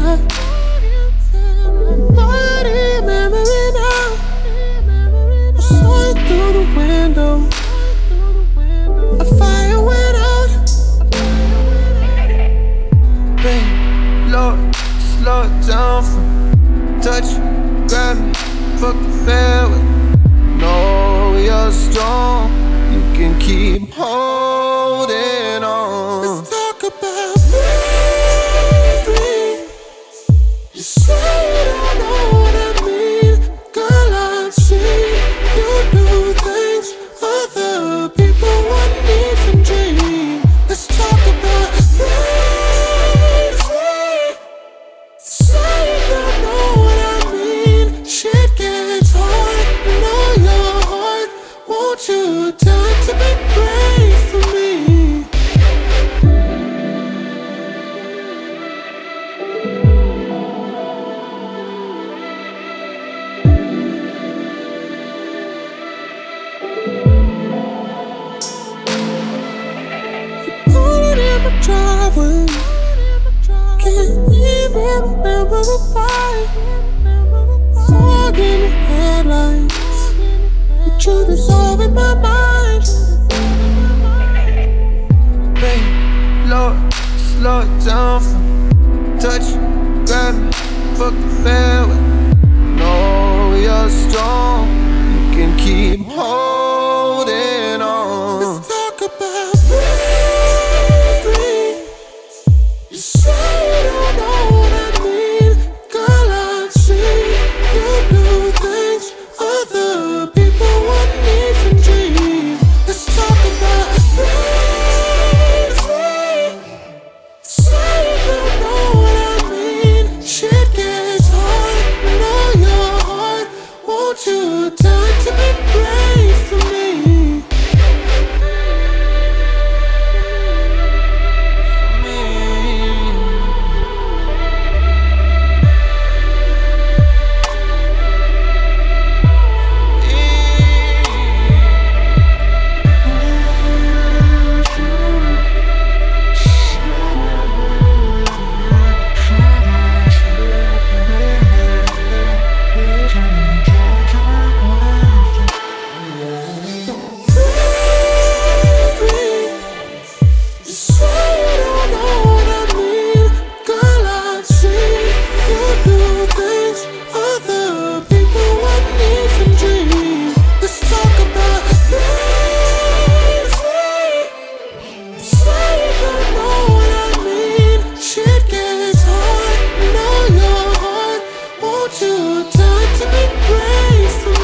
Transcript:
Body memory now. I saw it through the window. A fire went out. Babe, Lord, slow it down from touch, grab me, fuck the fairway. No, you're strong. You can keep holding on. Let's talk about bravery. You say you don't know what I mean. Girl, I've seen you do things other people wouldn't even dream. Let's talk about bravery. Say you don't know what I mean. Shit gets hard. Know your heart. Won't you tell it to be brave for me? Pulling in my driveway. Can't even remember the fight. Fog in the headlights. The truth is all in my mind. Babe, Lord, slow it down from touch, grab me, fuck the fairway. No, you're strong. You can keep holding on. Let's talk about bravery. You say you don't know what I mean. Girl, I've seen you do things other people wouldn't even dream. Let's talk about bravery. Say you don't know what I mean. Shit gets hard. Know your heart. Won't you tell it to be brave for me? Tell it to be brave for